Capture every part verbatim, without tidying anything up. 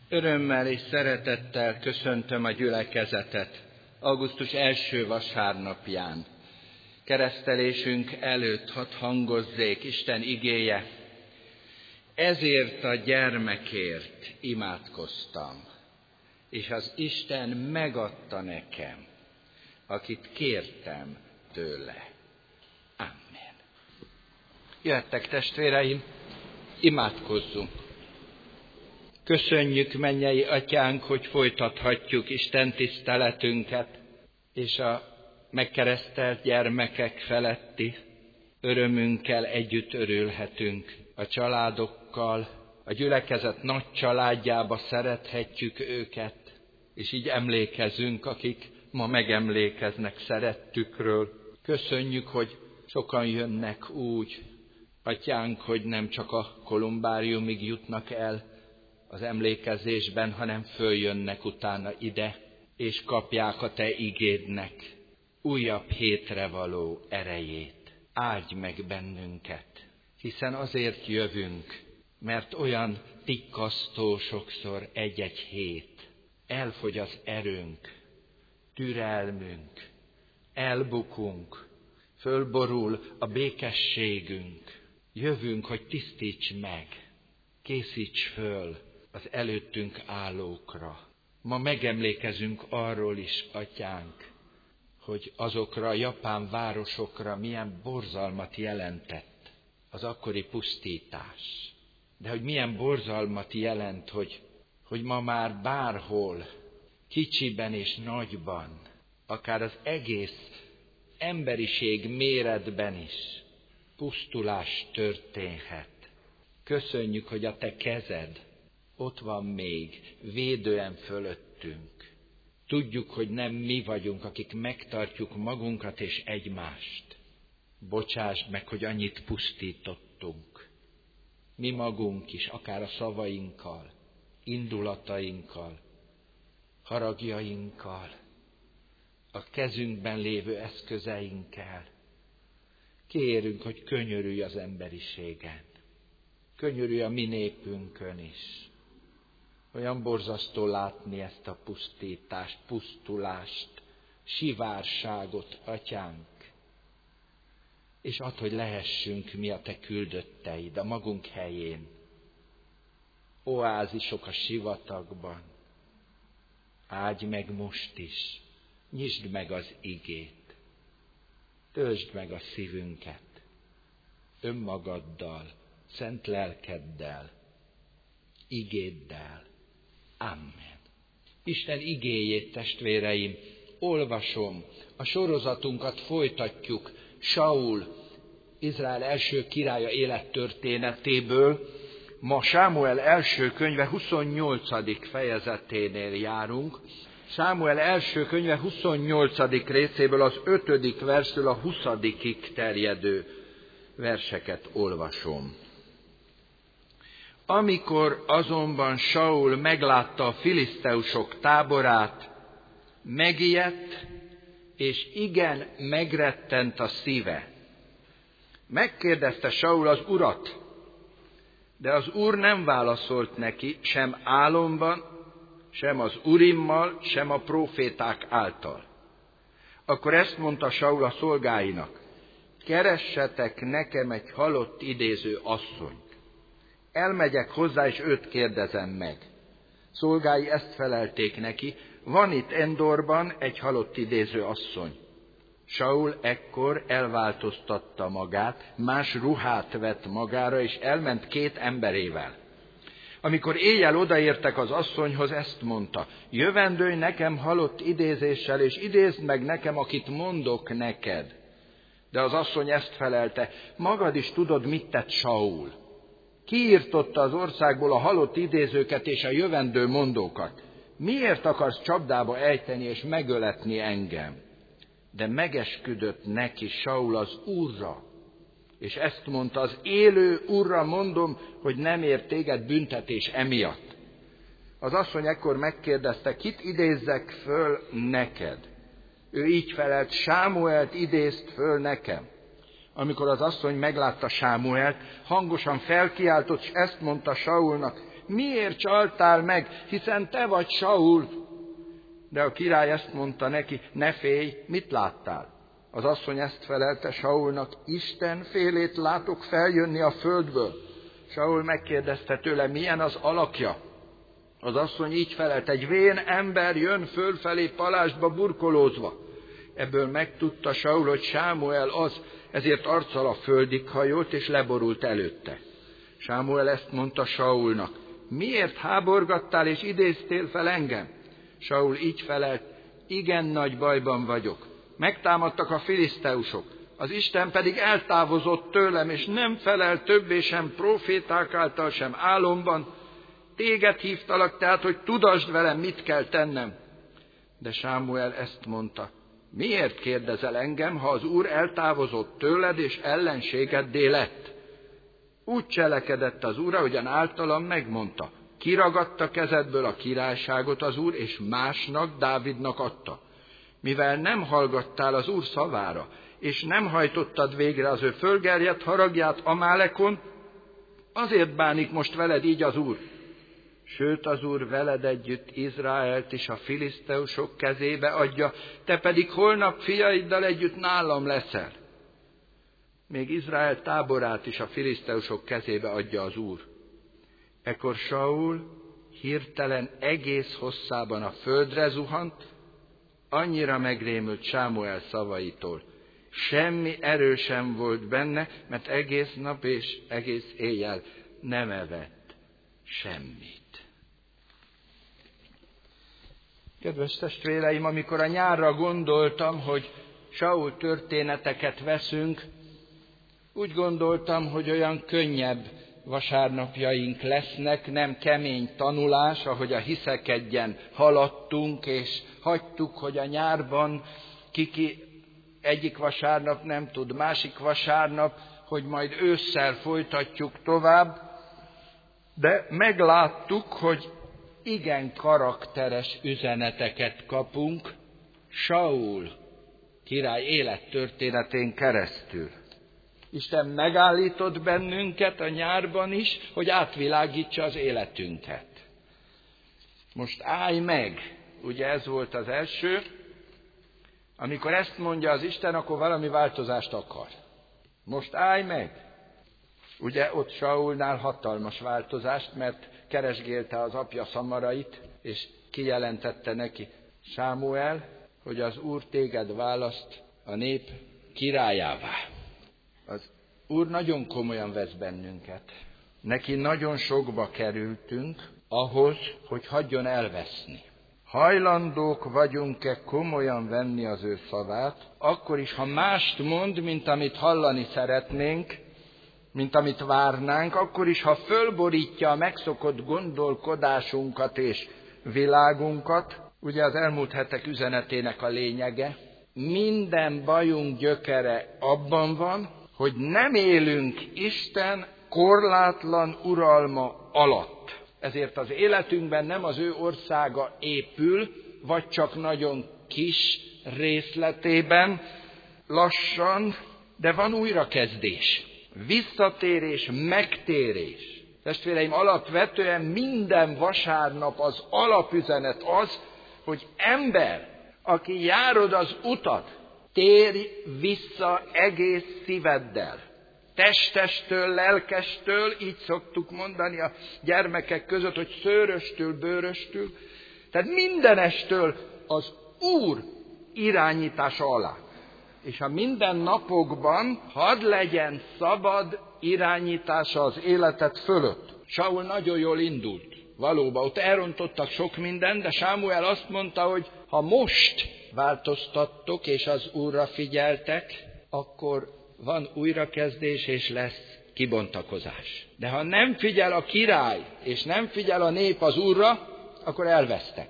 Örömmel és szeretettel köszöntöm a gyülekezetet augusztus első vasárnapján. Keresztelésünk előtt hadd hangozzék Isten igéje. Ezért a gyermekért imádkoztam, és az Isten megadta nekem, akit kértem tőle. Amen. Jöttek, testvéreim, imádkozzunk. Köszönjük, mennyei Atyánk, hogy folytathatjuk Isten tiszteletünket, és a megkeresztelt gyermekek feletti örömünkkel együtt örülhetünk. A családokkal, a gyülekezet nagy családjába szerethetjük őket, és így emlékezünk, akik ma megemlékeznek szerettükről. Köszönjük, hogy sokan jönnek úgy, Atyánk, hogy nem csak a kolumbáriumig jutnak el az emlékezésben, hanem följönnek utána ide, és kapják a Te igédnek újabb hétre való erejét. Áldj meg bennünket, hiszen azért jövünk, mert olyan tikkasztó sokszor egy-egy hét. Elfogy az erőnk, türelmünk, elbukunk, fölborul a békességünk. Jövünk, hogy tisztíts meg, készíts föl az előttünk állókra. Ma megemlékezünk arról is, Atyánk, hogy azokra a japán városokra milyen borzalmat jelentett az akkori pusztítás. De hogy milyen borzalmat jelent, hogy, hogy ma már bárhol, kicsiben és nagyban, akár az egész emberiség méretben is pusztulás történhet. Köszönjük, hogy a Te kezed ott van még, védően fölöttünk. Tudjuk, hogy nem mi vagyunk, akik megtartjuk magunkat és egymást. Bocsásd meg, hogy annyit pusztítottunk. Mi magunk is, akár a szavainkkal, indulatainkkal, haragjainkkal, a kezünkben lévő eszközeinkkel. Kérünk, hogy könyörülj az emberiségen. Könyörülj a mi népünkön is. Olyan borzasztó látni ezt a pusztítást, pusztulást, sivárságot, Atyánk. És add, hogy lehessünk mi a Te küldötteid a magunk helyén. Oázisok a sivatagban. Áldj meg most is, nyisd meg az igét. Töltsd meg a szívünket önmagaddal, szent lelkeddel, igéddel. Amen. Isten igéjét, testvéreim, olvasom, a sorozatunkat folytatjuk Saul, Izrael első királya élettörténetéből. Ma Sámuel első könyve huszonnyolcadik fejezeténél járunk. Sámuel első könyve huszonnyolcadik részéből az ötödik verstől a huszadikig terjedő verseket olvasom. Amikor azonban Saul meglátta a filiszteusok táborát, megijedt, és igen megrettent a szíve. Megkérdezte Saul az urat, de az úr nem válaszolt neki, sem álomban, sem az urimmal, sem a próféták által. Akkor ezt mondta Saul a szolgáinak, keressetek nekem egy halott idéző asszonyt. Elmegyek hozzá, és őt kérdezem meg. Szolgái ezt felelték neki, van itt Endorban egy halott idéző asszony. Saul ekkor elváltoztatta magát, más ruhát vett magára, és elment két emberével. Amikor éjjel odaértek az asszonyhoz, ezt mondta, jövendőj nekem halott idézéssel, és idézd meg nekem, akit mondok neked. De az asszony ezt felelte, magad is tudod, mit tett Saul. Kiirtotta az országból a halott idézőket és a jövendő mondókat. Miért akarsz csapdába ejteni és megöletni engem? De megesküdött neki Saul az Úrra, és ezt mondta, az élő Úrra mondom, hogy nem ér téged büntetés emiatt. Az asszony ekkor megkérdezte, kit idézzek föl neked? Ő így felelt, Sámuelt idézt föl nekem. Amikor az asszony meglátta Sámuelt, hangosan felkiáltott, és ezt mondta Saulnak, miért csaltál meg, hiszen te vagy Saul? De a király ezt mondta neki, ne félj, mit láttál? Az asszony ezt felelte Saulnak, Isten félét látok feljönni a földből. Saul megkérdezte tőle, milyen az alakja? Az asszony így felelt, egy vén ember jön fölfelé palástba burkolózva. Ebből megtudta Saul, hogy Sámuel az, ezért arccal a földig hajolt, és leborult előtte. Sámuel ezt mondta Saulnak, miért háborgattál és idéztél fel engem? Saul így felelt, igen nagy bajban vagyok. Megtámadtak a filiszteusok, az Isten pedig eltávozott tőlem, és nem felel többé sem proféták által, sem álomban. Téged hívtalak tehát, hogy tudasd velem, mit kell tennem. De Sámuel ezt mondta, miért kérdezel engem, ha az Úr eltávozott tőled, és ellenségeddé lett? Úgy cselekedett az Úr, ahogyan általam megmondta. Kiragadta kezedből a királyságot az Úr, és másnak, Dávidnak adta. Mivel nem hallgattál az Úr szavára, és nem hajtottad végre az ő fölgerjedt haragját Amálekon, azért bánik most veled így az Úr. Sőt, az Úr veled együtt Izraelt is a filiszteusok kezébe adja, te pedig holnap fiaiddal együtt nálam leszel. Még Izrael táborát is a filiszteusok kezébe adja az Úr. Ekkor Saul hirtelen egész hosszában a földre zuhant, annyira megrémült Sámuel szavaitól. Semmi erő sem volt benne, mert egész nap és egész éjjel nem evett semmit. Kedves testvéreim, amikor a nyárra gondoltam, hogy Saul történeteket veszünk, úgy gondoltam, hogy olyan könnyebb vasárnapjaink lesznek, nem kemény tanulás, ahogy a Hiszekedjen haladtunk, és hagytuk, hogy a nyárban kiki egyik vasárnap nem tud, másik vasárnap, hogy majd ősszel folytatjuk tovább, de megláttuk, hogy igen karakteres üzeneteket kapunk Saul király élettörténetén keresztül. Isten megállított bennünket a nyárban is, hogy átvilágítsa az életünket. Most állj meg, ugye ez volt az első, amikor ezt mondja az Isten, akkor valami változást akar. Most állj meg! Ugye ott Saulnál hatalmas változást, mert keresgélte az apja szamarait, és kijelentette neki Sámuel, hogy az Úr téged választ a nép királyává. Az Úr nagyon komolyan vesz bennünket. Neki nagyon sokba kerültünk ahhoz, hogy hagyjon elveszni. Hajlandók vagyunk-e komolyan venni az ő szavát, akkor is, ha mást mond, mint amit hallani szeretnénk, mint amit várnánk, akkor is, ha fölborítja a megszokott gondolkodásunkat és világunkat, ugye az elmúlt hetek üzenetének a lényege, minden bajunk gyökere abban van, hogy nem élünk Isten korlátlan uralma alatt. Ezért az életünkben nem az ő országa épül, vagy csak nagyon kis részletében, lassan, de van újrakezdés, visszatérés, megtérés. Testvéreim, alapvetően minden vasárnap az alapüzenet az, hogy ember, aki járod az utat, térj vissza egész szíveddel. Testestől, lelkestől, így szoktuk mondani a gyermekek között, hogy szőröstől, bőröstől, tehát mindenestől az Úr irányítása alá. És a minden napokban hadd legyen szabad irányítása az életed fölött. Saul nagyon jól indult. Valóban, ott elrontottak sok mindent, de Sámuel azt mondta, hogy ha most változtattok és az Úrra figyeltek, akkor van újrakezdés és lesz kibontakozás. De ha nem figyel a király, és nem figyel a nép az Úrra, akkor elvesztek.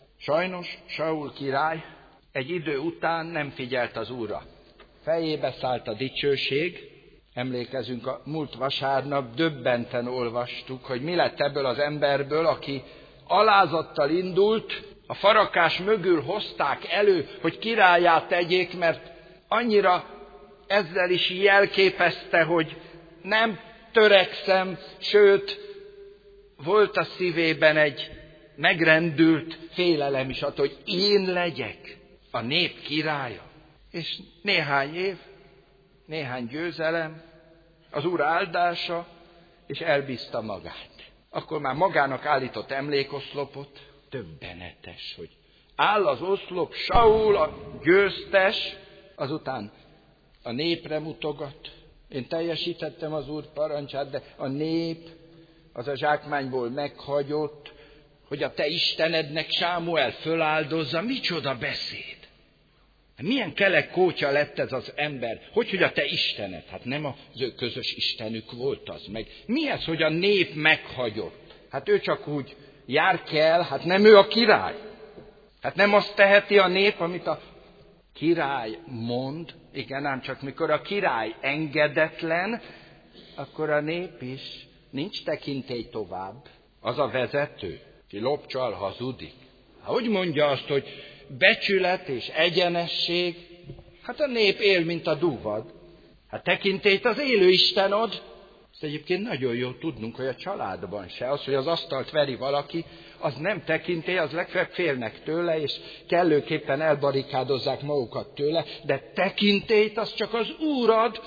Sajnos Saul király egy idő után nem figyelt az Úrra. Fejébe szállt a dicsőség, emlékezünk, a múlt vasárnap döbbenten olvastuk, hogy mi lett ebből az emberből, aki alázattal indult, a farakás mögül hozták elő, hogy királlyá tegyék, mert annyira ezzel is jelképezte, hogy nem törekszem, sőt, volt a szívében egy megrendült félelem is attól, hogy én legyek a nép királya. És néhány év, néhány győzelem, az Úr áldása, és elbízta magát. Akkor már magának állított emlékoszlopot, döbbenetes, hogy áll az oszlop, Saul a győztes, azután a népre mutogat. Én teljesítettem az Úr parancsát, de a nép az a zsákmányból meghagyott, hogy a te Istenednek Sámuel föláldozza. Micsoda beszéd! Milyen kelek kótya lett ez az ember? Hogy, hogy a te Istened? Hát nem az ő közös Istenük volt az meg. Mi ez, hogy a nép meghagyott? Hát ő csak úgy jár kell, hát nem ő a király. Hát nem azt teheti a nép, amit a király mond. Igen, ám csak mikor a király engedetlen, akkor a nép is nincs tekintély tovább. Az a vezető, ki lopcsal, hazudik. Hogy mondja azt, hogy becsület és egyenesség? Hát a nép él, mint a dúvad. Hát tekintélyt az élő Isten ad. Ezt egyébként nagyon jó tudnunk, hogy a családban se. Az, hogy az asztalt veri valaki, az nem tekintély, az legfeljebb félnek tőle, és kellőképpen elbarikádozzák magukat tőle, de tekintélyt az csak az Úr ad.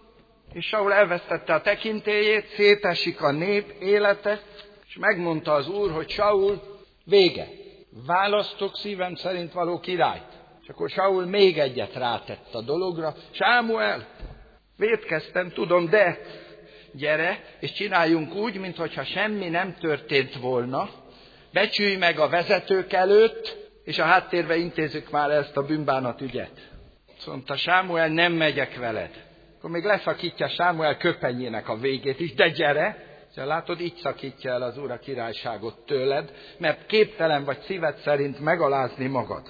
És Saul elvesztette a tekintélyét, szétesik a nép élete, és megmondta az Úr, hogy Saul, vége. Választok szívem szerint való királyt. És akkor Saul még egyet rátett a dologra. Sámuel, vétkeztem, tudom, de gyere, és csináljunk úgy, mintha semmi nem történt volna. Becsülj meg a vezetők előtt, és a háttérbe intézzük már ezt a bűnbánat ügyet. Azt mondta, Sámuel, nem megyek veled. Akkor még leszakítja Sámuel köpenyének a végét is, de gyere. Ja, látod, így szakítja el az Úr a királyságot tőled, mert képtelen vagy szíved szerint megalázni magad.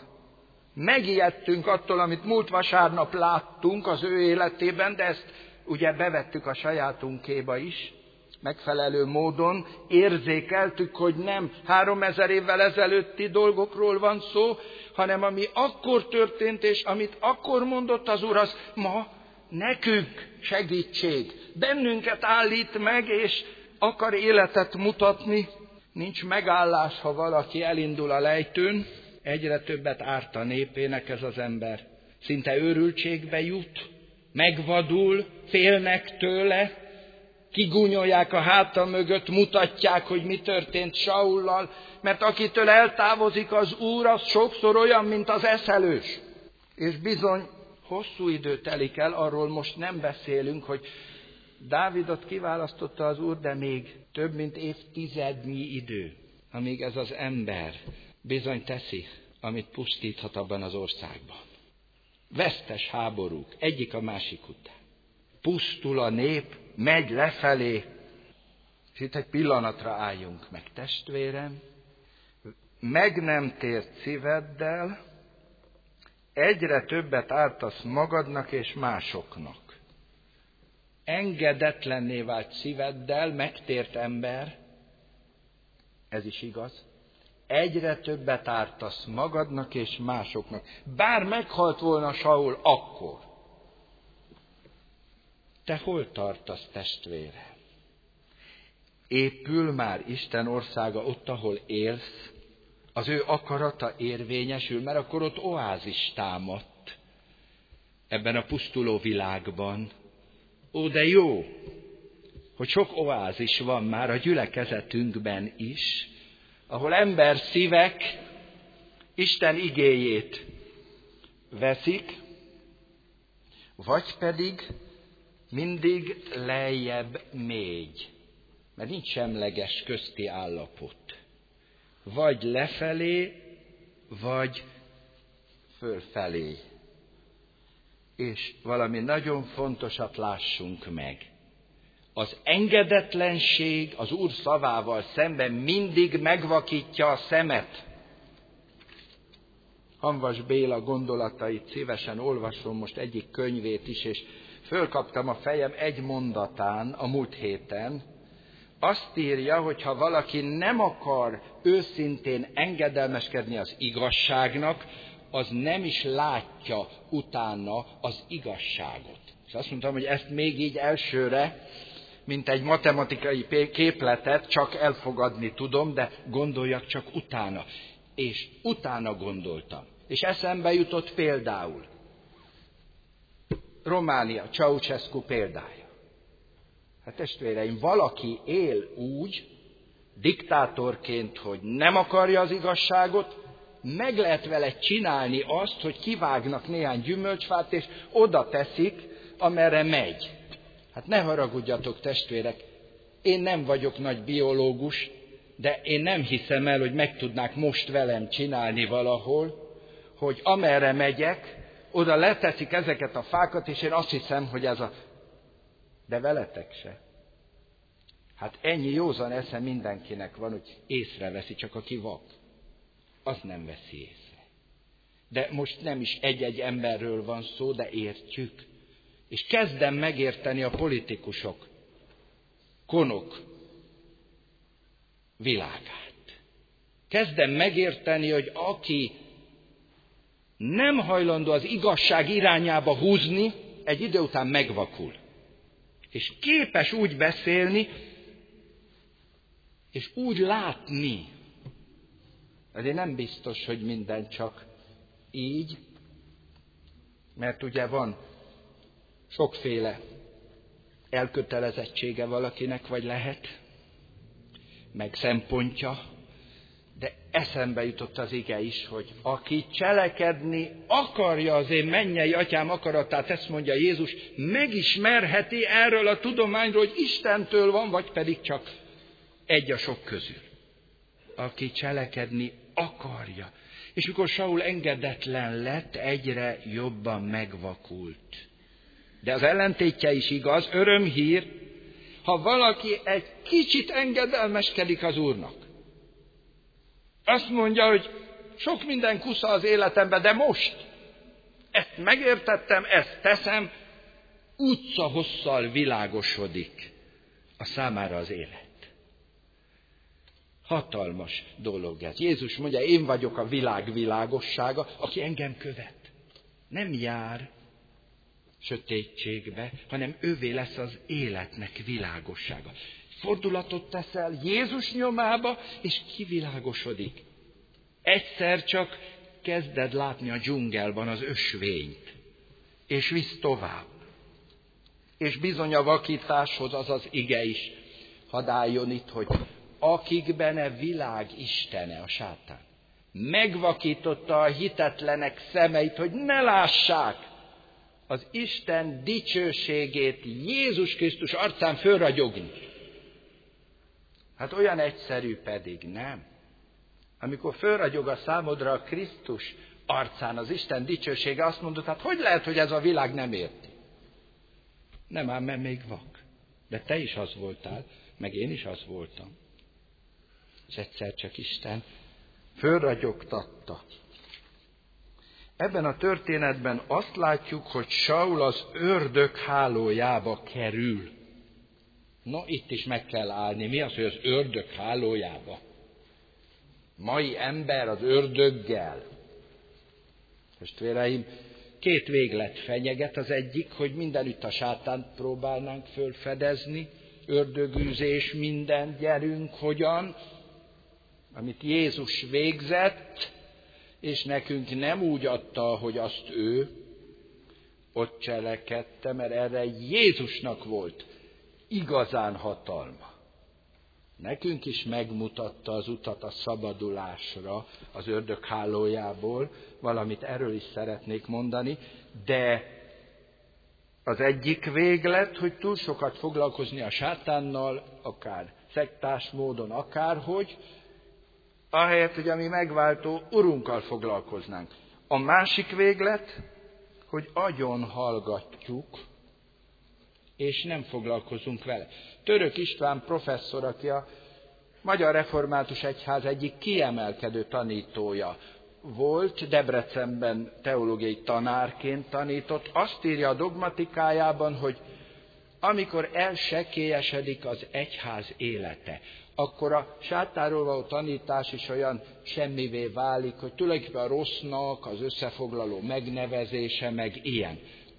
Megijedtünk attól, amit múlt vasárnap láttunk az ő életében, de ezt ugye bevettük a sajátunkéba is, megfelelő módon érzékeltük, hogy nem háromezer évvel ezelőtti dolgokról van szó, hanem ami akkor történt, és amit akkor mondott az Úr, az ma nekünk segítség. Bennünket állít meg, és akar életet mutatni. Nincs megállás, ha valaki elindul a lejtőn. Egyre többet árt a népének ez az ember. Szinte őrültségbe jut, megvadul, félnek tőle, kigúnyolják a háta mögött, mutatják, hogy mi történt Saullal, mert akitől eltávozik az Úr, az sokszor olyan, mint az eszelős. És bizony hosszú idő telik el, arról most nem beszélünk, hogy Dávidot kiválasztotta az Úr, de még több mint évtizednyi idő, amíg ez az ember bizony teszi, amit pusztíthat abban az országban. Vesztes háborúk, egyik a másik után. Pusztul a nép, megy lefelé, és itt egy pillanatra álljunk meg, testvérem. Meg nem tért szíveddel, egyre többet ártasz magadnak és másoknak. Engedetlenné vált szíveddel, megtért ember, ez is igaz, egyre többet ártasz magadnak és másoknak. Bár meghalt volna Saul akkor. Te hol tartasz, testvére? Épül már Isten országa ott, ahol élsz? Az ő akarata érvényesül, mert akkor ott oázis támadt ebben a pusztuló világban. Ó, de jó, hogy sok oázis van már a gyülekezetünkben is, ahol ember szívek Isten igéjét veszik, vagy pedig mindig lejjebb mégy, mert nincs semleges közti állapot. Vagy lefelé, vagy fölfelé. És valami nagyon fontosat lássunk meg. Az engedetlenség az Úr szavával szemben mindig megvakítja a szemet. Hamvas Béla gondolatait szívesen olvasom most egyik könyvét is, és fölkaptam a fejem egy mondatán a múlt héten. Azt írja, hogy ha valaki nem akar őszintén engedelmeskedni az igazságnak, az nem is látja utána az igazságot. És azt mondtam, hogy ezt még így elsőre mint egy matematikai képletet, csak elfogadni tudom, de gondoljak csak utána. És utána gondoltam. És eszembe jutott például Románia, Ceausescu példája. Hát testvéreim, valaki él úgy, diktátorként, hogy nem akarja az igazságot, meg lehet vele csinálni azt, hogy kivágnak néhány gyümölcsfát, és oda teszik, amerre megy. Hát ne haragudjatok, testvérek, én nem vagyok nagy biológus, de én nem hiszem el, hogy meg tudnák most velem csinálni valahol, hogy amerre megyek, oda leteszik ezeket a fákat, és én azt hiszem, hogy ez a... De veletek se. Hát ennyi józan esze mindenkinek van, hogy észreveszi, csak aki vak, az nem veszi észre. De most nem is egy-egy emberről van szó, de értjük. És kezdem megérteni a politikusok, konok világát. Kezdem megérteni, hogy aki nem hajlandó az igazság irányába húzni, egy idő után megvakul. És képes úgy beszélni, és úgy látni. Azért nem biztos, hogy minden csak így, mert ugye van sokféle elkötelezettsége valakinek, vagy lehet, meg szempontja, de eszembe jutott az ige is, hogy aki cselekedni akarja az én mennyei atyám akaratát, ezt mondja Jézus, megismerheti erről a tudományról, hogy Istentől van, vagy pedig csak egy a sok közül. Aki cselekedni akarja. És mikor Saul engedetlen lett, egyre jobban megvakult. De az ellentétje is igaz, örömhír, ha valaki egy kicsit engedelmeskedik az Úrnak. Azt mondja, hogy sok minden kusza az életemben, de most ezt megértettem, ezt teszem, utca hosszal világosodik a számára az élet. Hatalmas dolog ez. Jézus mondja, én vagyok a világ világossága, aki engem követ. Nem jár sötétségbe, hanem ővé lesz az életnek világossága. Fordulatot teszel Jézus nyomába, és kivilágosodik. Egyszer csak kezded látni a dzsungelban az ösvényt, és visz tovább. És bizony a vakításhoz az az ige is, hadd álljon itt, hogy akikben a világ istene, a sátán, megvakította a hitetlenek szemeit, hogy ne lássák az Isten dicsőségét Jézus Krisztus arcán fölragyogni. Hát olyan egyszerű pedig nem. Amikor fölragyog a számodra a Krisztus arcán az Isten dicsősége, azt mondod, hát hogy lehet, hogy ez a világ nem érti? Nem ám, mert még vak. De te is az voltál, meg én is az voltam. És egyszer csak Isten fölragyogtatta. Ebben a történetben azt látjuk, hogy Saul az ördög hálójába kerül. No, itt is meg kell állni. Mi az, hogy az ördög hálójába? Mai ember az ördöggel. Testvéreim, két véglet fenyeget. Az egyik, hogy mindenütt a sátánt próbálnánk fölfedezni, ördögűzés, minden, gyerünk, hogyan, amit Jézus végzett, és nekünk nem úgy adta, hogy azt ő ott cselekedte, mert erre Jézusnak volt igazán hatalma. Nekünk is megmutatta az utat a szabadulásra az ördög hálójából, valamit erről is szeretnék mondani, de az egyik véglet, hogy túl sokat foglalkozni a sátánnal, akár szektás módon, akárhogy, ahelyett, hogy a mi megváltó Urunkkal foglalkoznánk. A másik véglet, hogy agyon hallgatjuk, és nem foglalkozunk vele. Török István professzor, aki a Magyar Református Egyház egyik kiemelkedő tanítója volt, Debrecenben teológiai tanárként tanított, azt írja a dogmatikájában, hogy amikor elsekélyesedik az egyház élete, akkor a sátánról való tanítás is olyan semmivé válik, hogy tulajdonképpen a rossznak az összefoglaló megnevezése, meg ilyen.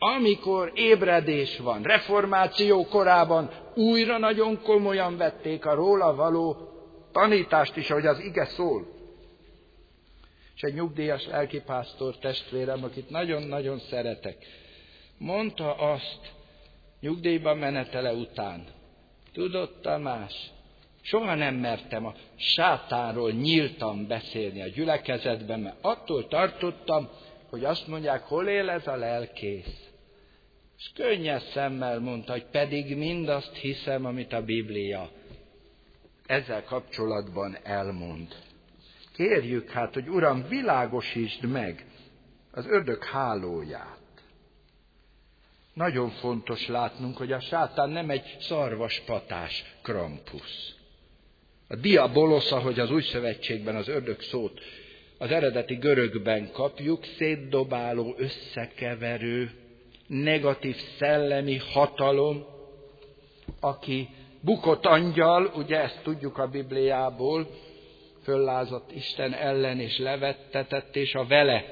amikor ébredés van, reformáció korában újra nagyon komolyan vették a róla való tanítást is, ahogy az ige szól. És egy nyugdíjas lelkipásztor testvérem, akit nagyon-nagyon szeretek, mondta azt nyugdíjba menetele után: tudod, Tamás, soha nem mertem a sátánról nyíltan beszélni a gyülekezetben, mert attól tartottam, hogy azt mondják, hol él ez a lelkész. És könnyes szemmel mondta, hogy pedig mindazt hiszem, amit a Biblia ezzel kapcsolatban elmond. Kérjük hát, hogy Uram, világosítsd meg az ördög hálóját. Nagyon fontos látnunk, hogy a sátán nem egy szarvaspatás Krampus. A diabolosz, ahogy az Új Szövetségben az ördög szót az eredeti görögben kapjuk, szétdobáló, összekeverő, negatív szellemi hatalom, aki bukott angyal, ugye ezt tudjuk a Bibliából, föllázadt Isten ellen és levettetett, és a vele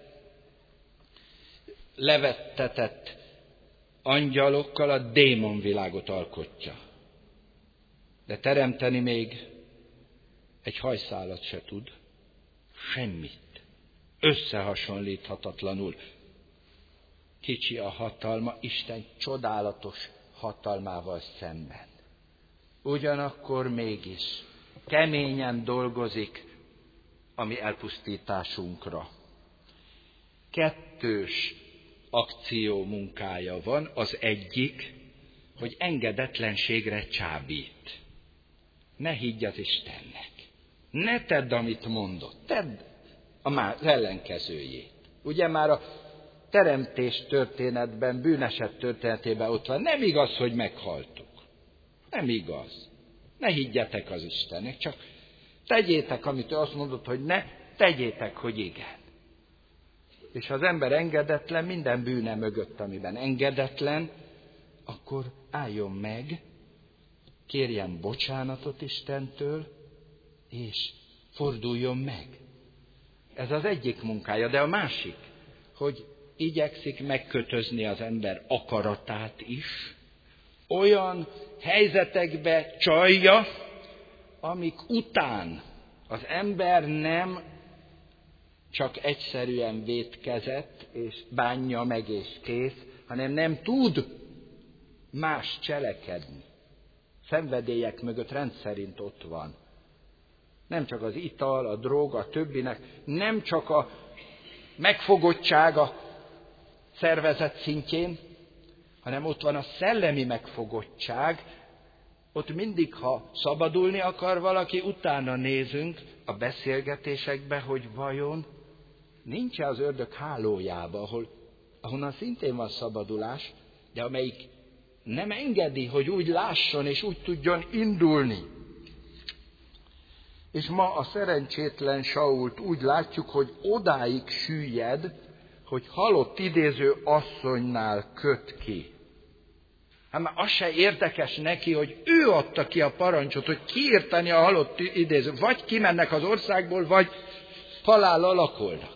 levettetett angyalokkal a démonvilágot alkotja. De teremteni még egy hajszálat se tud, semmit, összehasonlíthatatlanul. Kicsi a hatalma Isten csodálatos hatalmával szemben. Ugyanakkor mégis keményen dolgozik a mi elpusztításunkra. Kettős akció munkája van, az egyik, hogy engedetlenségre csábít. Ne higgy az Istennek. Ne tedd, amit mondott. Tedd az ellenkezőjét. Ugye már a teremtés történetben, bűneset történetében ott van. Nem igaz, hogy meghaltuk. Nem igaz. Ne higgyetek az Istennek, csak tegyétek, amit ő azt mondott, hogy ne, tegyétek, hogy igen. És ha az ember engedetlen, minden bűne mögött, amiben engedetlen, akkor álljon meg, kérjen bocsánatot Istentől, és forduljon meg. Ez az egyik munkája, de a másik, hogy igyekszik megkötözni az ember akaratát is, olyan helyzetekbe csalja, amik után az ember nem csak egyszerűen vétkezett, és bánja meg, és kész, hanem nem tud más cselekedni. Szenvedélyek mögött rendszerint ott van. Nem csak az ital, a drog, a többinek, nem csak a megfogottság a szervezet szintjén, hanem ott van a szellemi megfogottság. Ott mindig, ha szabadulni akar valaki, utána nézünk a beszélgetésekbe, hogy vajon nincs-e az ördög hálójába, ahol, ahonnan szintén van szabadulás, de amelyik nem engedi, hogy úgy lásson és úgy tudjon indulni. És ma a szerencsétlen Sault úgy látjuk, hogy odáig süllyed, hogy halott idéző asszonynál köt ki. Hát már az se érdekes neki, hogy ő adta ki a parancsot, hogy kiirtani a halott idéző. Vagy kimennek az országból, vagy halállal lakolnak.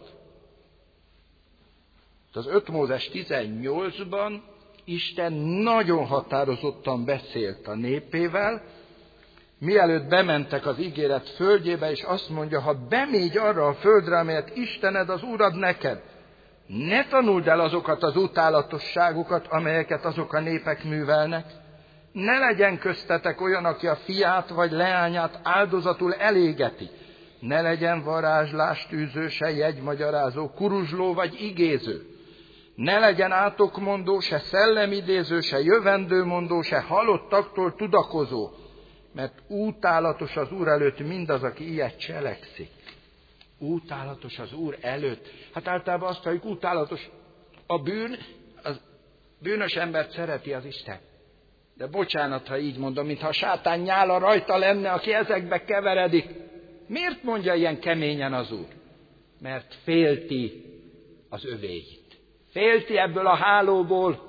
Az öt Mózes tizennyolcban Isten nagyon határozottan beszélt a népével, mielőtt bementek az ígéret földjébe, és azt mondja, ha bemégy arra a földre, amelyet Istened az Úr ad neked, ne tanuld el azokat az utálatosságokat, amelyeket azok a népek művelnek. Ne legyen köztetek olyan, aki a fiát vagy leányát áldozatul elégeti. Ne legyen varázslás tűző, se jegymagyarázó, kuruzsló vagy igéző. Ne legyen átokmondó, se szellemidéző, se jövendőmondó, se halottaktól tudakozó, mert útálatos az Úr előtt mindaz, aki ilyet cselekszik. Útálatos az Úr előtt. Hát általában azt halljuk, útálatos a bűn, az bűnös embert szereti az Isten. De bocsánat, ha így mondom, mintha a sátán nyála rajta lenne, aki ezekbe keveredik. Miért mondja ilyen keményen az Úr? Mert félti az övéit. Félti ebből a hálóból.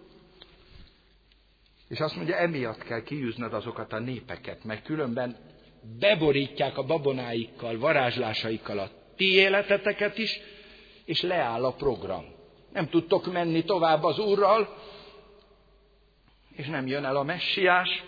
És azt mondja, emiatt kell kiűznöd azokat a népeket, mert különben beborítják a babonáikkal, varázslásaikkal a ti életeteket is, és leáll a program. Nem tudtok menni tovább az Úrral, és nem jön el a messiás.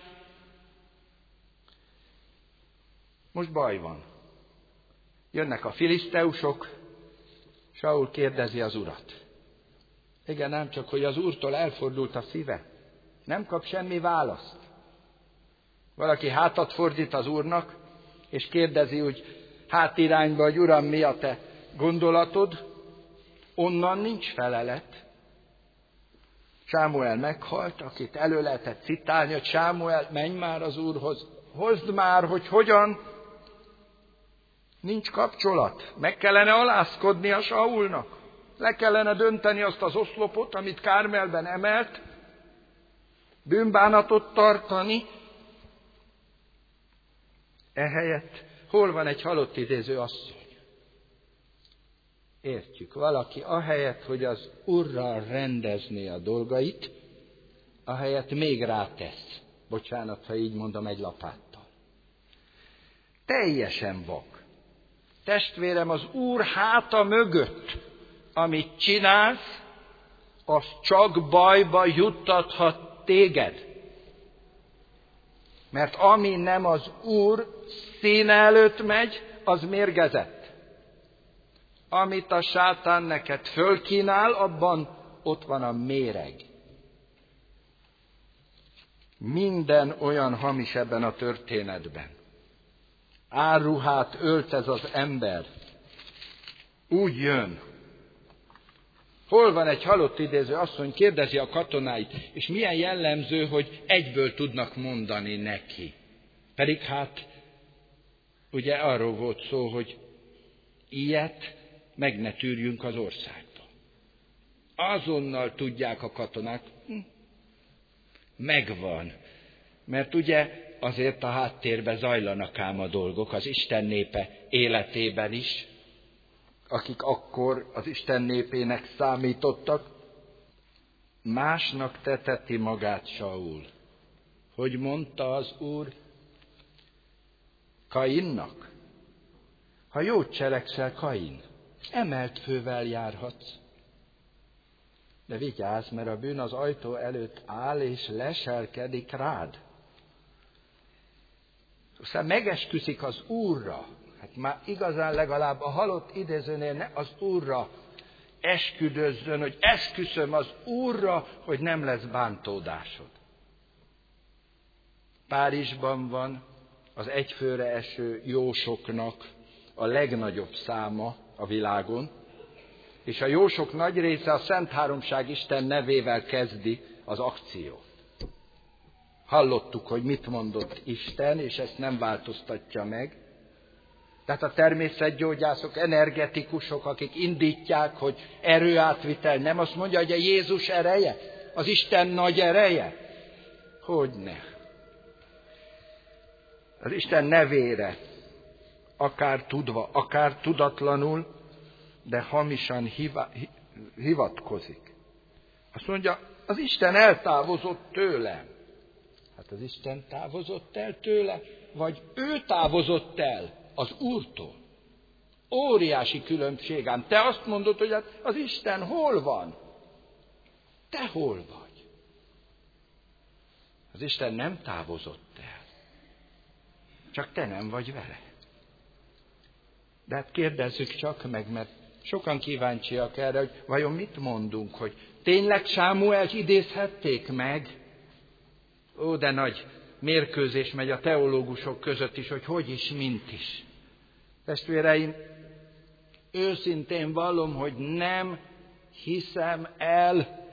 Most baj van. Jönnek a filiszteusok, Saul kérdezi az Urat. Igen, nem csak, hogy az Úrtól elfordult a szíve. Nem kap semmi választ. Valaki hátat fordít az Úrnak, és kérdezi úgy hátirányba, hogy Uram, mi a te gondolatod? Onnan nincs felelet. Sámuel meghalt, akit elő lehetett citálni, hogy Sámuel, menj már az Úrhoz, hozd már, hogy hogyan. Nincs kapcsolat. Meg kellene alázkodni a Saulnak. Le kellene dönteni azt az oszlopot, amit Kármelben emelt, bűnbánatot tartani. Ehelyett hol van egy halott idéző asszony? Értjük, valaki ahelyett, hogy az Urral rendezné a dolgait, ahelyett még rátesz. Bocsánat, ha így mondom, egy lapáttal. Teljesen vak. Testvérem, az Úr háta mögött, amit csinálsz, az csak bajba juttathat téged. Mert ami nem az Úr színe előtt megy, az mérgezett. Amit a sátán neked fölkínál, abban ott van a méreg. Minden olyan hamis ebben a történetben. Árruhát öltez az ember. Úgy jön. Hol van egy halott idéző asszony, kérdezi a katonáit, és milyen jellemző, hogy egyből tudnak mondani neki. Pedig hát, ugye arról volt szó, hogy ilyet meg ne tűrjünk az országba. Azonnal tudják a katonák, hm, megvan. Mert ugye azért a háttérben zajlanak ám a dolgok az Isten népe életében is, akik akkor az Isten népének számítottak. Másnak teteti magát Saul. Hogy mondta az Úr Kainnak? Ha jót cselekszel, Kain, emelt fővel járhatsz. De vigyázz, mert a bűn az ajtó előtt áll, és leselkedik rád. Aztán megesküszik az Úrra. Hát már igazán legalább a halott idézőnél ne az Úrra esküdözzön, hogy esküszöm az Úrra, hogy nem lesz bántódásod. Párizsban van az egyfőre eső jósoknak a legnagyobb száma a világon, és a jósok nagy része a Szent Háromság Isten nevével kezdi az akciót. Hallottuk, hogy mit mondott Isten, és ezt nem változtatja meg. Tehát a természetgyógyászok, energetikusok, akik indítják, hogy erőátvitel, nem azt mondja, hogy a Jézus ereje, az Isten nagy ereje. Hogyne. Az Isten nevére, akár tudva, akár tudatlanul, de hamisan hiva, hivatkozik. Azt mondja, az Isten eltávozott tőlem. Hát az Isten távozott el tőle, vagy ő távozott el az Úrtól. Óriási különbség ám. Te azt mondod, hogy hát az Isten hol van? Te hol vagy? Az Isten nem távozott el. Csak te nem vagy vele. De hát kérdezzük csak meg, mert sokan kíváncsiak erre, hogy vajon mit mondunk, hogy tényleg Sámuelt idézhették meg? Ó, de nagy mérkőzés megy a teológusok között is, hogy hogy is, mint is. Testvéreim, őszintén vallom, hogy nem hiszem el,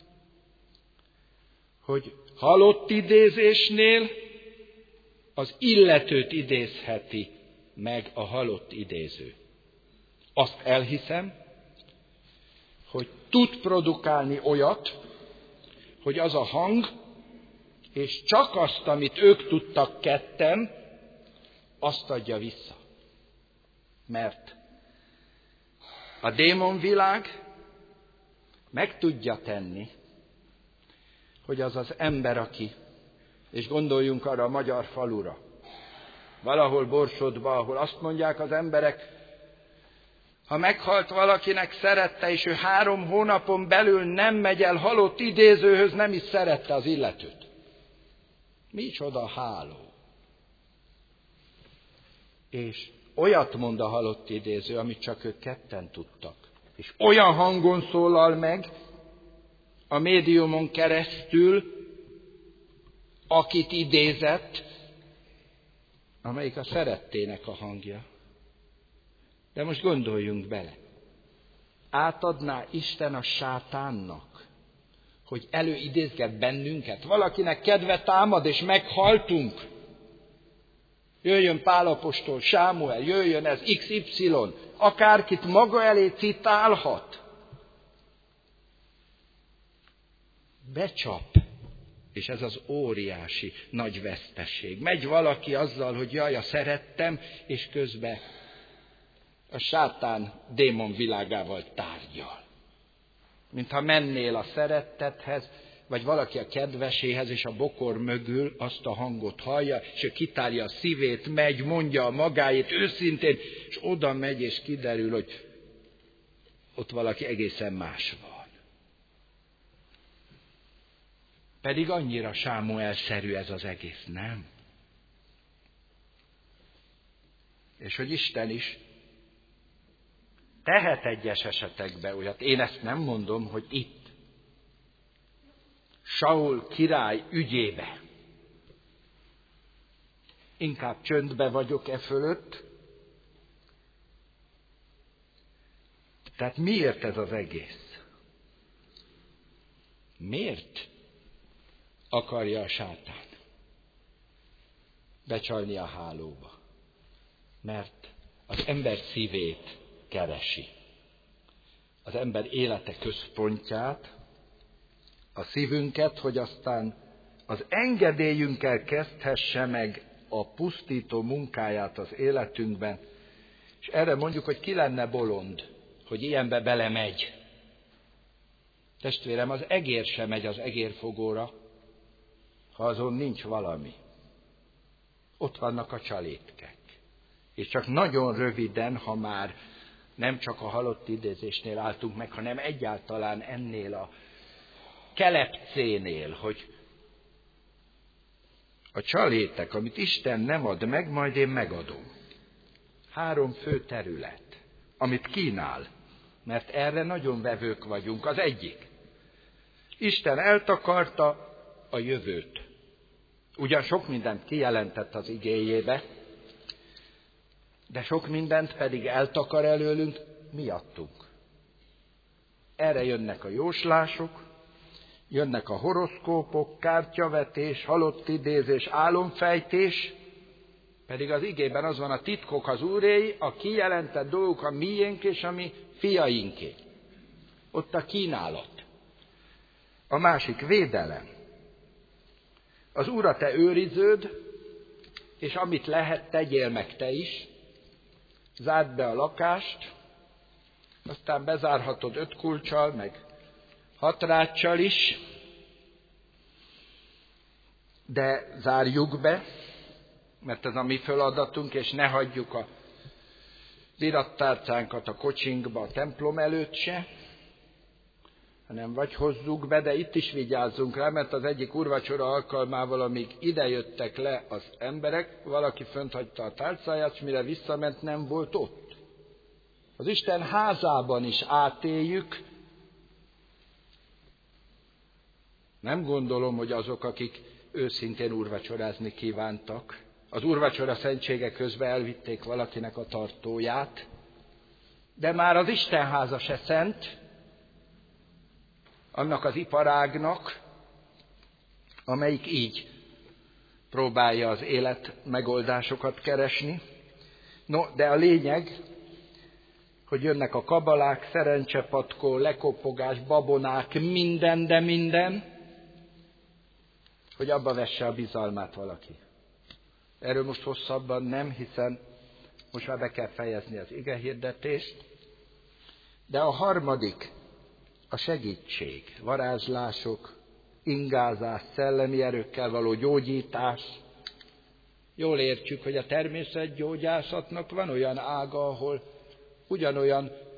hogy halott idézésnél az illetőt idézheti meg a halott idéző. Azt elhiszem, hogy tud produkálni olyat, hogy az a hang, és csak azt, amit ők tudtak ketten, azt adja vissza. Mert a démonvilág meg tudja tenni, hogy az az ember, aki, és gondoljunk arra a magyar falura, valahol Borsodba, ahol azt mondják az emberek, Ha meghalt valakinek szerette, és ő három hónapon belül nem megy el halott idézőhöz, nem is szerette az illetőt. Micsoda háló! És olyat mond a halott idéző, amit csak ők ketten tudtak. És olyan hangon szólal meg a médiumon keresztül, akit idézett, amelyik a szerettének a hangja. De most gondoljunk bele. Átadná Isten a sátánnak, hogy előidézget bennünket? Valakinek kedve támad, és meghaltunk. Jöjjön Pál apostol, Sámuel, jöjjön ez iksz ipszilon, akárkit maga elé citálhat. Becsap, és ez az óriási nagy veszteség. Megy valaki azzal, hogy jaj, a szerettem, és közben a sátán démon világával tárgyal. Mintha mennél a szerettethez, vagy valaki a kedveséhez, és a bokor mögül azt a hangot hallja, és ő kitárja a szívét, megy, mondja a magáét őszintén, és oda megy, és kiderül, hogy ott valaki egészen más van. Pedig annyira Sámuel-szerű ez az egész, nem? És hogy Isten is tehet egyes esetekben olyat, én ezt nem mondom, hogy itt, Saul király ügyébe. Inkább csöndbe vagyok e fölött. Tehát miért ez az egész? Miért akarja a sátán becsalni a hálóba? Mert az ember szívét keresi. Az ember élete központját, a szívünket, hogy aztán az engedélyünkkel kezdhesse meg a pusztító munkáját az életünkben, és erre mondjuk, hogy ki lenne bolond, hogy ilyenbe belemegy. Testvérem, az egér sem megy az egérfogóra, ha azon nincs valami. Ott vannak a csalétkek. És csak nagyon röviden, ha már nem csak a halott idézésnél álltunk meg, hanem egyáltalán ennél a kelepcénél, hogy a csalétek, amit Isten nem ad meg, majd én megadom. Három fő terület, amit kínál, mert erre nagyon vevők vagyunk. Az egyik, Isten eltakarta a jövőt. Ugyan sok mindent kijelentett az igéjébe, de sok mindent pedig eltakar előlünk miattunk. Erre jönnek a jóslások, jönnek a horoszkópok, kártyavetés, halott idézés, álomfejtés, pedig az igében az van, a titkok az Úréi, a kijelentett dolgok a miénk és a mi fiainké. Ott a kínálat. A másik védelem. Az Úr a te őriződ, és amit lehet, tegyél meg te is. Zárd be a lakást, aztán bezárhatod öt kulccsal, meg hat ráccsal is, de zárjuk be, mert ez a mi feladatunk, és ne hagyjuk a irattárcánkat a kocsinkba a templom előtt se, hanem vagy hozzuk be, de itt is vigyázzunk rá, mert az egyik úrvacsora alkalmával, amíg idejöttek le az emberek, valaki fönt hagyta a tálcáját, és mire visszament, nem volt ott. Az Isten házában is átéljük. Nem gondolom, hogy azok, akik őszintén úrvacsorázni kívántak, az úrvacsora szentsége közben elvitték valakinek a tartóját, de már az Istenháza se szent, annak az iparágnak, amelyik így próbálja az élet megoldásokat keresni. No, de a lényeg, hogy jönnek a kabalák, szerencsepatkó, lekopogás, babonák, minden, de minden, hogy abba vesse a bizalmát valaki. Erről most hosszabban nem, hiszen most már be kell fejezni az igehirdetést. De a harmadik, a segítség, varázslások, ingázás, szellemi erőkkel való gyógyítás. Jól értjük, hogy a természetgyógyászatnak van olyan ága, ahol ugyanolyan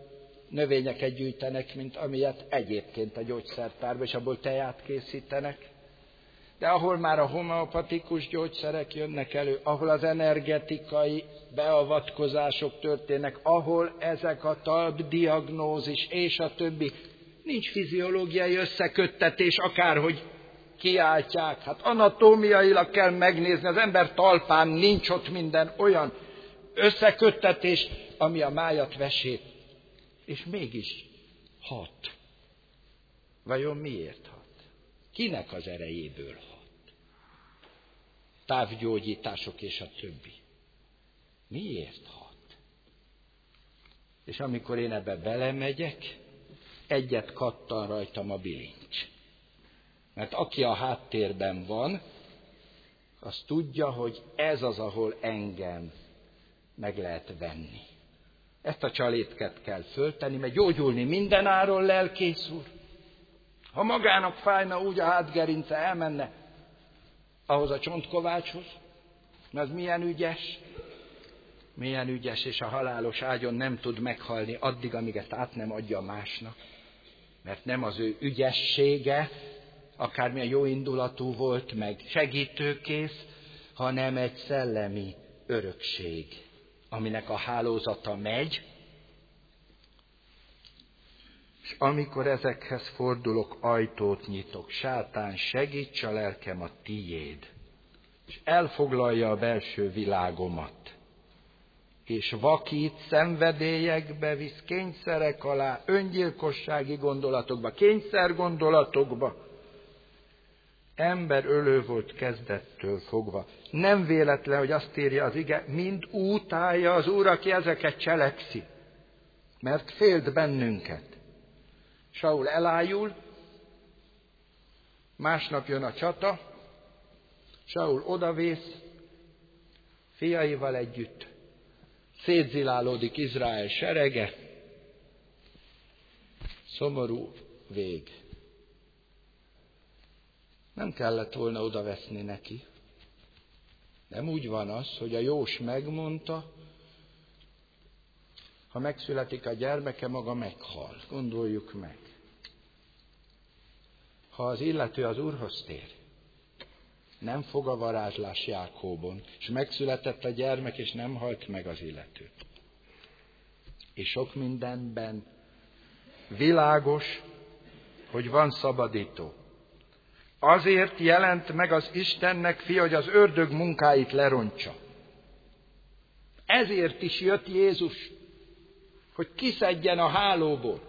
növényeket gyűjtenek, mint amilyet egyébként a gyógyszertárban, és abból teját készítenek. De ahol már a homeopatikus gyógyszerek jönnek elő, ahol az energetikai beavatkozások történnek, ahol ezek a talpdiagnózis és a többi, nincs fiziológiai összeköttetés, akárhogy kiáltják. Hát anatómiailag kell megnézni, az ember talpán nincs ott minden olyan összeköttetés, ami a májat vesét. És mégis hat. Vajon miért hat? Kinek az erejéből hat? Távgyógyítások és a többi. Miért hat? És amikor én ebbe belemegyek, egyet kattan rajtam a bilincs. Mert aki a háttérben van, az tudja, hogy ez az, ahol engem meg lehet venni. Ezt a csalétket kell föltenni, mert gyógyulni mindenáron, lelkész úr. Ha magának fájna úgy a hátgerince, elmenne ahhoz a csontkovácshoz, mert az milyen ügyes, milyen ügyes, és a halálos ágyon nem tud meghalni addig, amíg ezt át nem adja másnak. Mert nem az ő ügyessége, akármilyen jóindulatú volt, meg segítőkész, hanem egy szellemi örökség, aminek a hálózata megy, és amikor ezekhez fordulok, ajtót nyitok, sátán, segíts a lelkem a tiéd, és elfoglalja a belső világomat, és vakít, szenvedélyekbe visz, kényszerek alá, öngyilkossági gondolatokba, kényszergondolatokba. Ember ölő volt kezdettől fogva. Nem véletlen, hogy azt írja az ige, mind utálja az Úr, aki ezeket cselekszi, mert félt bennünket. Saul elájul, másnap jön a csata, Saul odavész, fiaival együtt, szétzilálódik Izrael serege, szomorú vég. Nem kellett volna odaveszni neki. Nem úgy van az, hogy a jós megmondta, ha megszületik a gyermeke, maga meghal. Gondoljuk meg. Ha az illető az Úrhoz tér, nem fog a varázslás Jákóbon, és megszületett a gyermek, és nem halt meg az illető. És sok mindenben világos, hogy van szabadító. Azért jelent meg az Istennek fia, hogy az ördög munkáit lerontsa. Ezért is jött Jézus, hogy kiszedjen a hálóból.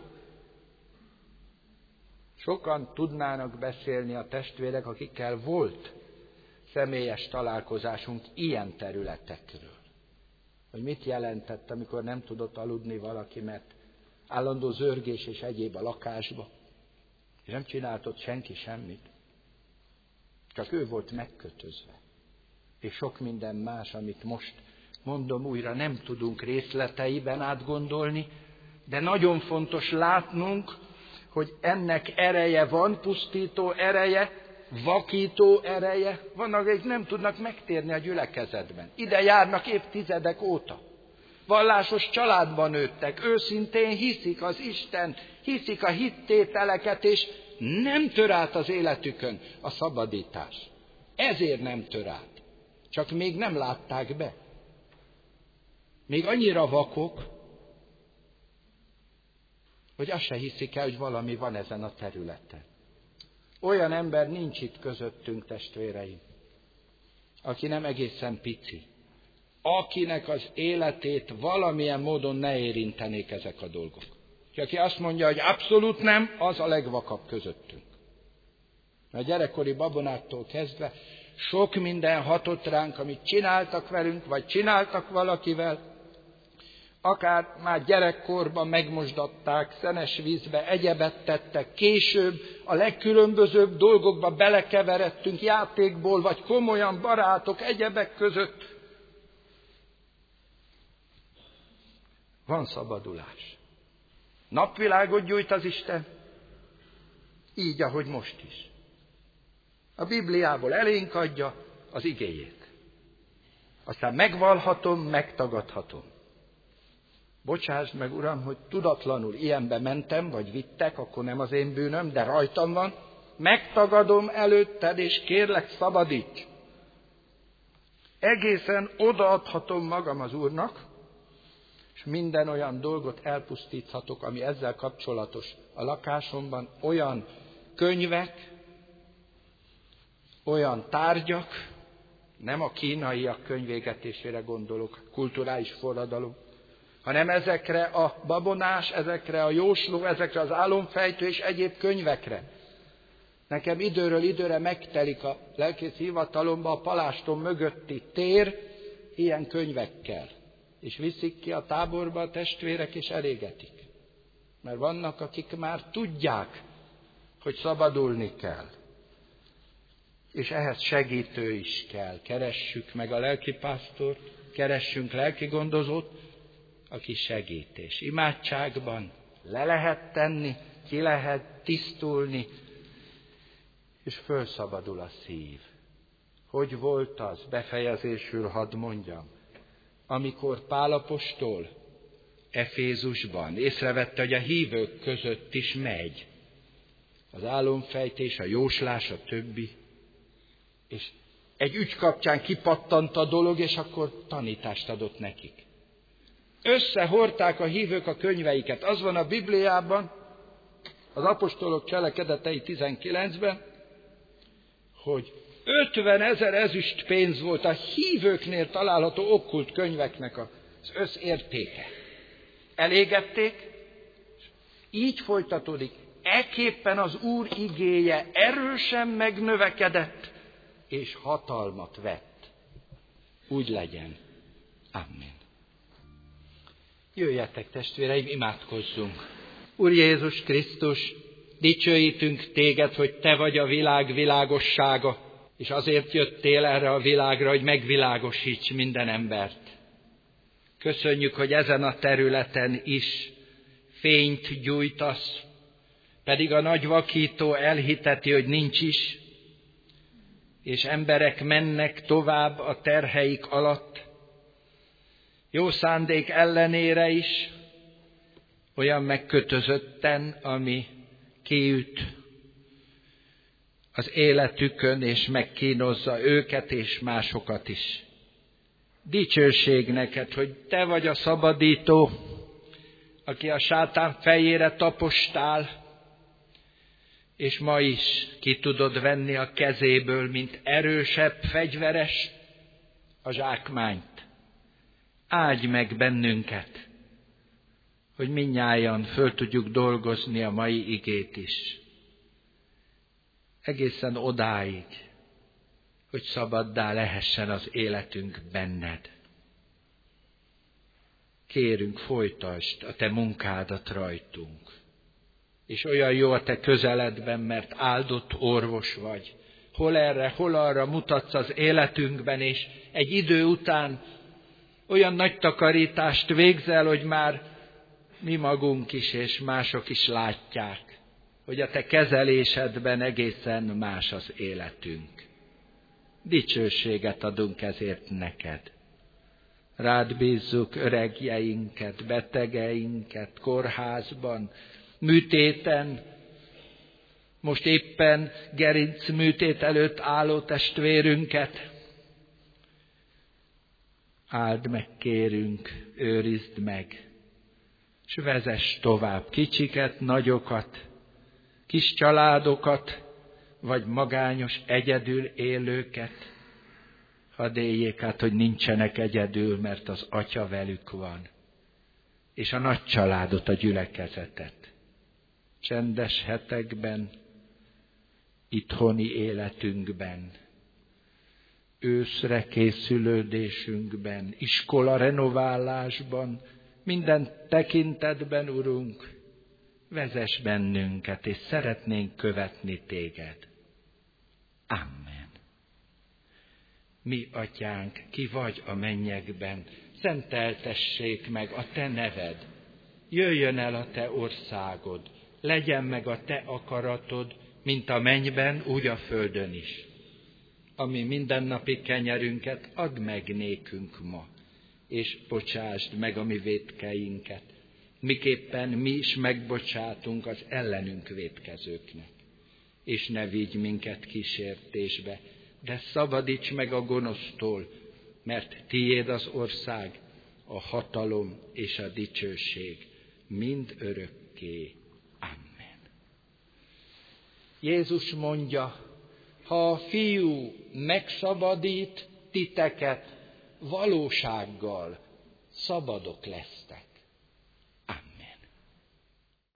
Sokan tudnának beszélni a testvérek, akikkel volt személyes találkozásunk ilyen területekről. Hogy mit jelentett, amikor nem tudott aludni valaki, mert állandó zörgés és egyéb a lakásba. És nem csinált ott senki semmit. Csak ő volt megkötözve. És sok minden más, amit most mondom újra, nem tudunk részleteiben átgondolni, de nagyon fontos látnunk, hogy ennek ereje van, pusztító ereje, vakító ereje. Vannak, akik nem tudnak megtérni a gyülekezetben. Ide járnak évtizedek óta. Vallásos családban nőttek, őszintén hiszik az Isten, hiszik a hittételeket, és nem tör át az életükön a szabadítás. Ezért nem tör át. Csak még nem látták be. Még annyira vakok, hogy azt se hiszik el, hogy valami van ezen a területen. Olyan ember nincs itt közöttünk, testvéreim, aki nem egészen pici, akinek az életét valamilyen módon ne érintenék ezek a dolgok. És aki azt mondja, hogy abszolút nem, az a legvakabb közöttünk. Mert a gyerekkori babonától kezdve sok minden hatott ránk, amit csináltak velünk, vagy csináltak valakivel, akár már gyerekkorban megmosdatták, szenes vízbe egyebet tettek, később a legkülönbözőbb dolgokba belekeveredtünk játékból, vagy komolyan barátok egyebek között. Van szabadulás. Napvilágot gyújt az Isten, így, ahogy most is. A Bibliából elénk adja az igéjét. Aztán megvalhatom, megtagadhatom. Bocsásd meg, Uram, hogy tudatlanul ilyenbe mentem, vagy vittek, akkor nem az én bűnöm, de rajtam van. Megtagadom előtted, és kérlek, szabadíts. Egészen odaadhatom magam az Úrnak, és minden olyan dolgot elpusztíthatok, ami ezzel kapcsolatos a lakásomban, olyan könyvek, olyan tárgyak, nem a kínaiak könyvégetésére gondolok, kulturális forradalom, hanem ezekre a babonás, ezekre a jósló, ezekre az álomfejtő és egyéb könyvekre. Nekem időről időre megtelik a lelkész hivatalomba a palástom mögötti tér ilyen könyvekkel. És viszik ki a táborba a testvérek, és elégetik. Mert vannak, akik már tudják, hogy szabadulni kell. És ehhez segítő is kell. Keressük meg a lelkipásztort, keressünk lelkigondozót, aki segít. És imádságban le lehet tenni, ki lehet tisztulni, és fölszabadul a szív. Hogy volt az, befejezésül hadd mondjam, amikor Pál apostol Efézusban észrevette, hogy a hívők között is megy az álomfejtés, a jóslás, a többi, és egy ügy kapcsán kipattant a dolog, és akkor tanítást adott nekik. Összehordták a hívők a könyveiket. Az van a Bibliában, az apostolok cselekedetei tizenkilencben, hogy ötvenezer ezüst pénz volt a hívőknél található okkult könyveknek az összértéke. Elégették, és így folytatódik. Ekképpen az Úr igéje erősen megnövekedett, és hatalmat vett. Úgy legyen. Amen. Jöjjetek, testvéreim, imádkozzunk. Úr Jézus Krisztus, dicsőítünk téged, hogy te vagy a világ világossága, és azért jöttél erre a világra, hogy megvilágosíts minden embert. Köszönjük, hogy ezen a területen is fényt gyújtasz, pedig a nagy vakító elhiteti, hogy nincs is, és emberek mennek tovább a terheik alatt, jó szándék ellenére is, olyan megkötözötten, ami kiüt az életükön, és megkínozza őket és másokat is. Dicsőség neked, hogy te vagy a szabadító, aki a sátán fejére tapostál, és ma is ki tudod venni a kezéből, mint erősebb fegyveres, a zsákmányt. Áldj meg bennünket, hogy mindnyájan föl tudjuk dolgozni a mai igét is. Egészen odáig, hogy szabaddá lehessen az életünk benned. Kérünk, folytasd a te munkádat rajtunk. És olyan jó a te közeledben, mert áldott orvos vagy. Hol erre, hol arra mutatsz az életünkben, és egy idő után olyan nagy takarítást végzel, hogy már mi magunk is és mások is látják, hogy a te kezelésedben egészen más az életünk. Dicsőséget adunk ezért neked. Rád bízzuk öregjeinket, betegeinket, kórházban, műtéten, most éppen gerinc műtét előtt álló testvérünket. Áld meg, kérünk, őrizd meg, s vezess tovább kicsiket, nagyokat, kis családokat, vagy magányos egyedül élőket. Hadd éljék át, hogy nincsenek egyedül, mert az Atya velük van, és a nagy családot, a gyülekezetet. Csendes hetekben, itthoni életünkben, őszre készülődésünkben, iskola renoválásban, minden tekintetben, Urunk, vezess bennünket, és szeretnénk követni téged. Amen. Mi, Atyánk, ki vagy a mennyekben, szenteltessék meg a te neved, jöjjön el a te országod, legyen meg a te akaratod, mint a mennyben, úgy a földön is. Ami mindennapi kenyerünket add meg nékünk ma, és bocsásd meg a mi vétkeinket, miképpen mi is megbocsátunk az ellenünk vétkezőknek. És ne vigy minket kísértésbe, de szabadíts meg a gonosztól, mert tiéd az ország, a hatalom és a dicsőség mind örökké. Amen. Jézus mondja, ha a Fiú megszabadít titeket, valósággal szabadok lesztek.